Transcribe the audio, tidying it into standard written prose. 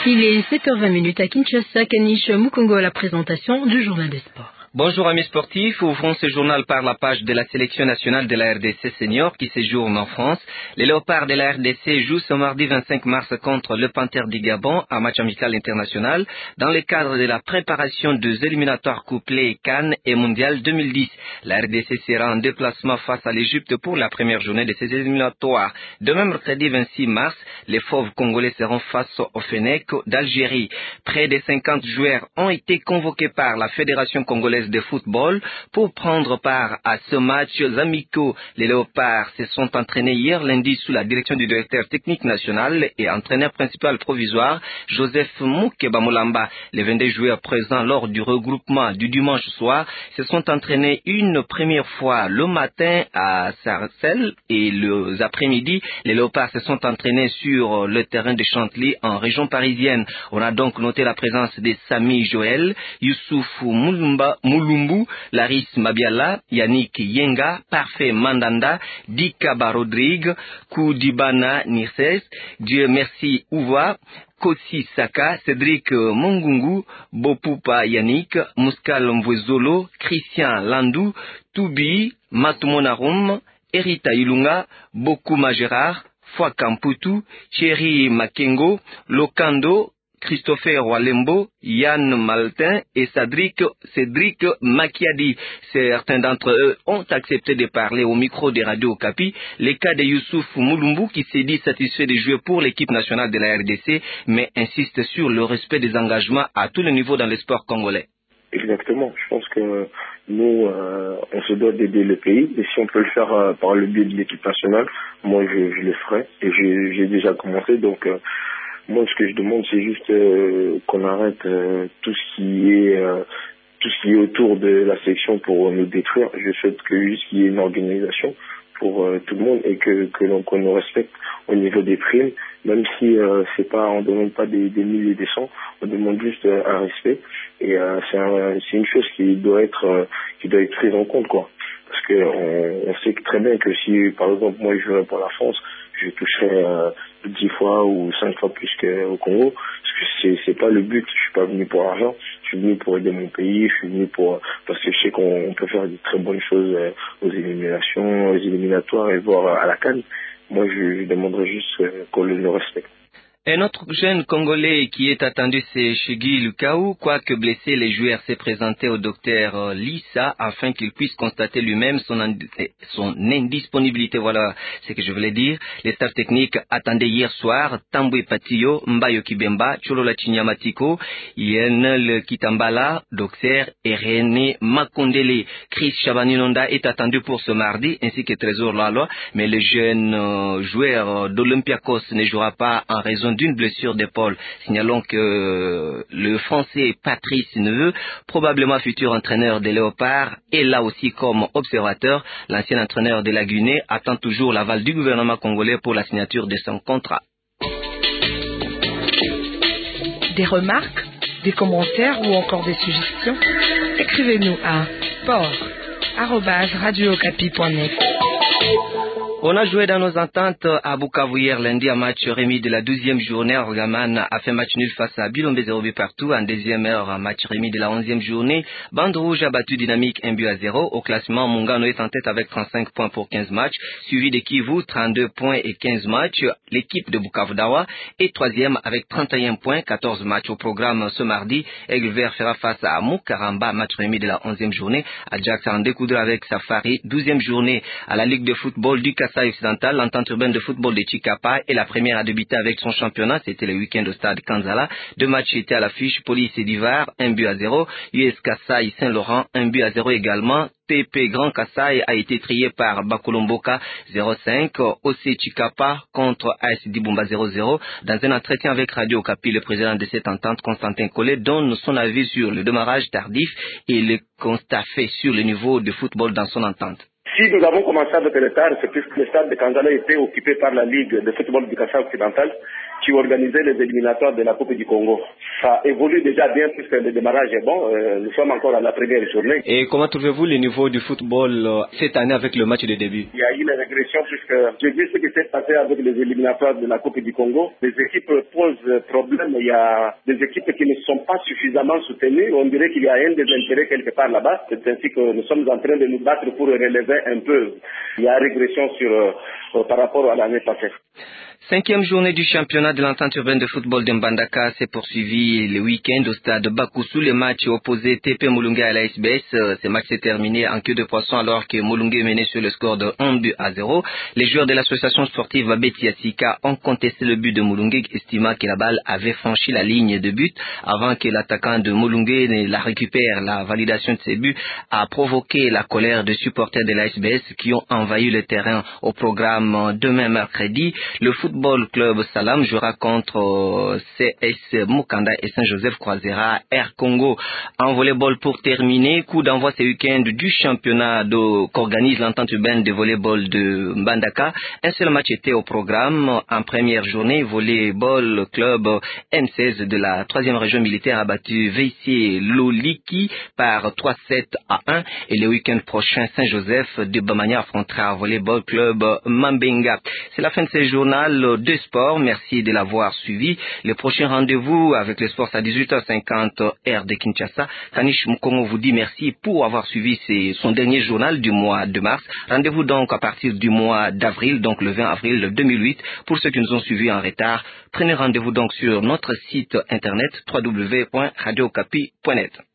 Il est 7h20 à Kinshasa. Kanish Mukongo à la présentation du journal des sports. Bonjour amis sportifs, ouvrons ce journal par la page de la sélection nationale de la RDC senior qui séjourne en France. Les Léopards de la RDC jouent ce mardi 25 mars contre le Panthère du Gabon, un match amical international, dans le cadre de la préparation des éliminatoires couplés Cannes et Mondial 2010. La RDC sera en déplacement face à l'Égypte pour la première journée de ces éliminatoires. Demain, mercredi 26 mars, les Fauves congolais seront face au Fennec d'Algérie. Près de 50 joueurs ont été convoqués par la Fédération congolaise de football pour prendre part à ce match amicaux. Les Léopards se sont entraînés hier lundi sous la direction du directeur technique national et entraîneur principal provisoire Joseph Moukeba Molamba. Les 22 joueurs présents lors du regroupement du dimanche soir se sont entraînés une première fois le matin à Sarcelles et les après-midi, les Léopards se sont entraînés sur le terrain de Chantilly en région parisienne. On a donc noté la présence de Sami Joël, Youssouf Moulumbu, Laris Mabiala, Yannick Yenga, Parfait Mandanda, Dikaba Rodrigue, Koudibana Nirses, Dieu merci Ouva, Kossi Saka, Cédric Mongungu, Bopupa Yannick, Mouskal Mvwezolo, Christian Landou, Toubi, Matumonarum, Erita Ilunga, Bokuma Gérard, Fouakamputu, Thierry Makengo, Lokando, Christopher Walembo, Yann Maltin et Cédric Makiadi. Certains d'entre eux ont accepté de parler au micro des radios Okapi. Les cas de Youssouf Moulumbu qui s'est dit satisfait de jouer pour l'équipe nationale de la RDC, mais insiste sur le respect des engagements à tous les niveaux dans le sport congolais. Exactement. Je pense que nous, on se doit d'aider le pays. Et si on peut le faire par le biais de l'équipe nationale, moi, je le ferai. Et j'ai déjà commencé. Donc, moi, ce que je demande, c'est juste qu'on arrête tout ce qui est autour de la sélection pour nous détruire. Je souhaite juste qu'il y ait une organisation pour tout le monde et qu'on nous respecte au niveau des primes, même si on demande pas des milliers et des cents, on demande juste un respect. Et c'est une chose qui doit être prise en compte, quoi. Parce que on sait très bien que si, par exemple, moi je jouerais pour la France, je toucherais 10 fois ou 5 fois plus qu'au Congo. Parce que c'est pas le but. Je suis pas venu pour l'argent. Je suis venu pour aider mon pays. Je suis venu parce que je sais qu'on peut faire de très bonnes choses aux éliminatoires et voire à la CAN. Moi, je demanderais juste qu'on le respecte. Un autre jeune Congolais qui est attendu, c'est Shigi Lukaou. Quoique blessé, les joueurs s'est présenté au docteur Lissa afin qu'il puisse constater lui-même son indisponibilité. Voilà ce que je voulais dire. Les staffs techniques attendaient hier soir Tambwe Patio, Mbayo Kibemba, Cholola Chinyamatiko, Yenel Kitambala, Doxer et René Makondele. Chris Chabaninonda est attendu pour ce mardi, ainsi que Trésor Laloy, mais le jeune joueur d'Olympiakos ne jouera pas en raison d'une blessure d'épaule. Signalons que le Français Patrice Neveu, probablement futur entraîneur des Léopards, est là aussi comme observateur. L'ancien entraîneur de la Guinée attend toujours l'aval du gouvernement congolais pour la signature de son contrat. Des remarques, des commentaires ou encore des suggestions? Écrivez-nous à sport@radiocapi.net. On a joué dans nos ententes à Bukavu hier lundi un match remis de la 12e journée. Orgaman a fait match nul face à Bilombe 0 but partout. En deuxième heure, un match remis de la 11e journée. Bande Rouge a battu Dynamique 1-0. Au classement, Mungano est en tête avec 35 points pour 15 matchs, suivi de Kivu 32 points et 15 matchs. L'équipe de Bukavu Dawa est troisième avec 31 points, 14 matchs. Au programme ce mardi, Aigle Vert fera face à Mukaramba, match remis de la 11e journée. Ajax en découdre avec Safari, 12e journée. À la Ligue de football du Kasaï occidental, l'entente urbaine de football de Chikapa est la première à débuter avec son championnat. C'était le week-end au stade Kanzala. Deux matchs étaient à l'affiche. Police et Divar, 1-0. US Kasaï Saint-Laurent, 1-0 également. TP Grand Kasaï a été trié par Bakolomboka 0-5. OC Chikapa contre AS Dibumba 0-0. Dans un entretien avec Radio Okapi, le président de cette entente, Constantin Collet, donne son avis sur le démarrage tardif et le constat fait sur le niveau de football dans son entente. Si nous avons commencé avec le retard, c'est puisque le stade de Kanzala était occupé par la Ligue de football du Kasaï occidental, qui organisait les éliminatoires de la Coupe du Congo. Ça évolue déjà bien puisque le démarrage est bon. Nous sommes encore à la première journée. Et comment trouvez-vous le niveau du football cette année avec le match de début? Il y a eu une régression puisque j'ai vu ce qui s'est passé avec les éliminatoires de la Coupe du Congo. Les équipes posent problème. Il y a des équipes qui ne sont pas suffisamment soutenues. On dirait qu'il y a un désintérêt quelque part là-bas. C'est ainsi que nous sommes en train de nous battre pour relever un peu. Il y a régression par rapport à l'année passée. 5e journée du championnat de l'entente urbaine de football de Mbandaka s'est poursuivie le week-end au stade Bakoussou. Le match opposé TP Mulunge à la SBS. Ce match s'est terminé en queue de poisson alors que Mulunge menait sur le score de 1-0. Les joueurs de l'association sportive Abeti Asika ont contesté le but de Mulunge, estimant que la balle avait franchi la ligne de but avant que l'attaquant de Mulunge ne la récupère. La validation de ces buts a provoqué la colère des supporters de la SBS qui ont envahi le terrain. Au programme demain mercredi, le Football Club Salam jouera contre CS Mukanda et Saint-Joseph croisera Air Congo. En volleyball pour terminer, coup d'envoi ce week-end du championnat qu'organise l'entente urbaine de volleyball de Mbandaka. Un seul match était au programme en première journée. Volleyball Club M16 de la 3e région militaire a battu VIC Loliki par 3-7-1 et le week-end prochain Saint-Joseph de Bamania affrontera Volleyball Club Mambenga. C'est la fin de ce journal de sport. Merci de l'avoir suivi. Le prochain rendez-vous avec le sport c'est à 18h50 heure de Kinshasa. Kanish Mukongo vous dit merci pour avoir suivi son dernier journal du mois de mars. Rendez-vous donc à partir du mois d'avril, donc le 20 avril 2008. Pour ceux qui nous ont suivis en retard, prenez rendez-vous donc sur notre site internet www.radiokapi.net.